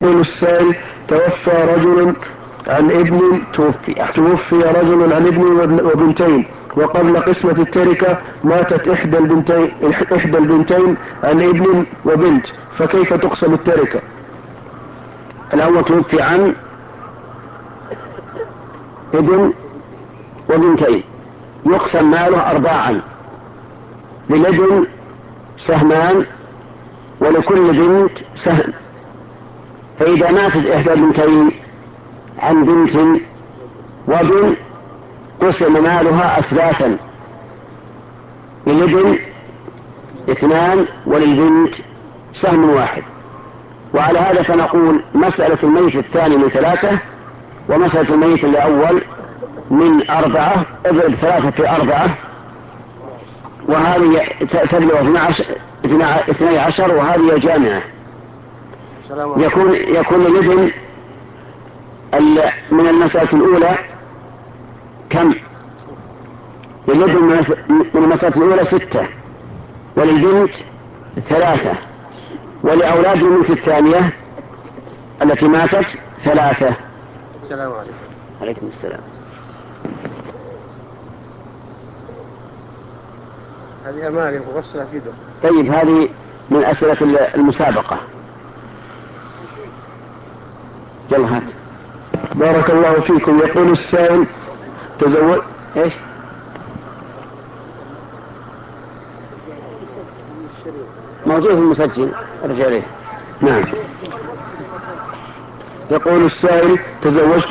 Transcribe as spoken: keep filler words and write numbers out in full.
يقول السائل: توفى رجل عن ابن توفي توفي رجل عن ابن وبنتين، وقبل قسمة التركة ماتت إحدى البنتين إحدى البنتين عن ابن وبنت، فكيف تقسم التركة؟ الأول توفي عن ابن وبنتين، يقسم ماله أرباعا، للابن سهمان ولكل بنت سهم. فإذا ماتت إحدى البنتين عن بنت وابن قسم مالها أثلاثا، للابن اثنان وللبنت سهم واحد. وعلى هذا فنقول مسألة الميت الثاني من ثلاثة، ومسألة الميت الأول من أربعة، اضرب ثلاثة في أربعة، وهذه تبلغ اثني عشر، وهذه الجامعة. يكون يكون الابن من المسألة الأولى كم؟ للابن من المسألة الأولى ستة، وللبنت ثلاثة، ولأولاد البنت الثانية التي ماتت ثلاثة. السلام عليكم. عليكم السلام. هذه أماني مفصلة كده. طيب، هذه من أسئلة المسابقة. يلا هات. بارك الله فيكم. يقول السائل: تزوج ايش؟ موجود في المسجل، ارجع ليه. نعم. يقول السائل: تزوجت